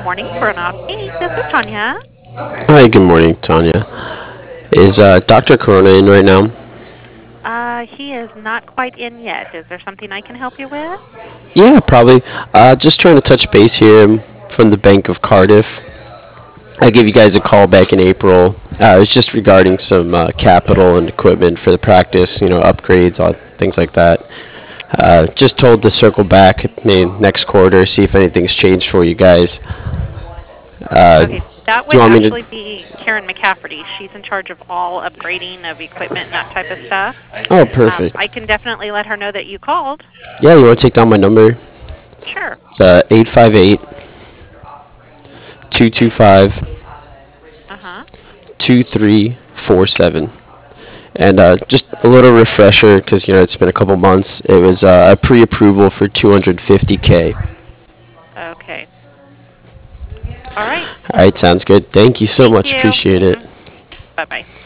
morning, Burnout Inc. This is Tanya. Hi, good morning, Tanya. Is Dr. Corona in right now? He is not quite in yet. Is there something I can help you with? Yeah, probably. Just trying to touch base here. From the Bank of Cardiff. I gave you guys a call back in April. It was just regarding some capital and equipment for the practice, upgrades, all things like that. Just told to circle back maybe next quarter, see if anything's changed for you guys. Do Okay, that you would want me to? actually be Karen McCafferty. She's in charge of all upgrading of equipment and that type of stuff. Oh, perfect. I can definitely let her know that you called. Yeah, you want to take down my number? Sure. It's 858 225 Uh-huh. 2347. And just a little refresher, because it's been a couple months. It was a pre-approval for 250K. Okay. All right. All right, sounds good. Thank you so Thank much. you. Appreciate it. Bye-bye.